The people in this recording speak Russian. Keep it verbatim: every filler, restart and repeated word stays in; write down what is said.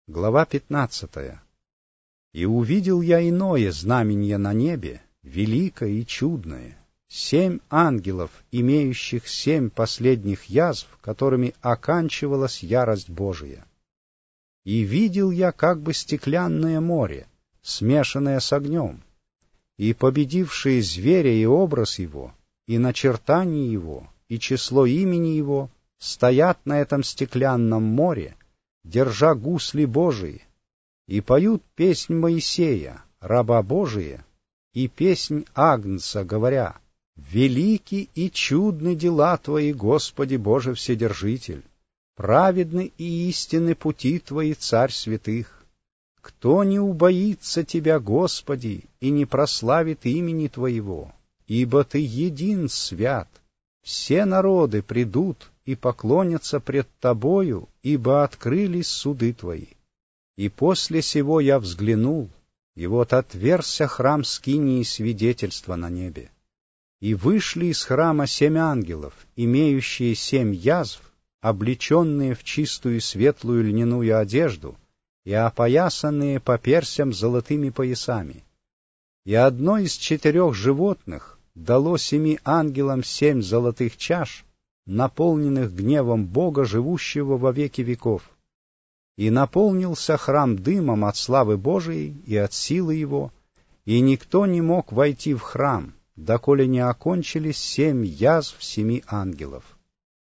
Глава пятнадцатая. «И увидел я иное знамение на небе, великое и чудное, семь ангелов, имеющих семь последних язв, которыми оканчивалась ярость Божия. И видел я как бы стеклянное море, смешанное с огнем, и победившие зверя и образ его, и начертание его, и число имени его, стоят на этом стеклянном море, держа гусли Божии, и поют песнь Моисея, раба Божия, и песнь Агнца, говоря: «Велики и чудны дела Твои, Господи Боже Вседержитель, праведны и истинны пути Твои, Царь святых. Кто не убоится Тебя, Господи, и не прославит имени Твоего, ибо Ты един свят. Все народы придут и поклонятся пред Тобою, ибо открылись суды Твои». И после сего я взглянул, и вот отверзся храм скинии свидетельства на небе. И вышли из храма семь ангелов, имеющие семь язв, облеченные в чистую светлую льняную одежду и опоясанные по персям золотыми поясами. И одно из четырех животных дало семи ангелам семь золотых чаш, наполненных гневом Бога, живущего во веки веков. И наполнился храм дымом от славы Божией и от силы его, и никто не мог войти в храм, доколе не окончились семь язв семи ангелов.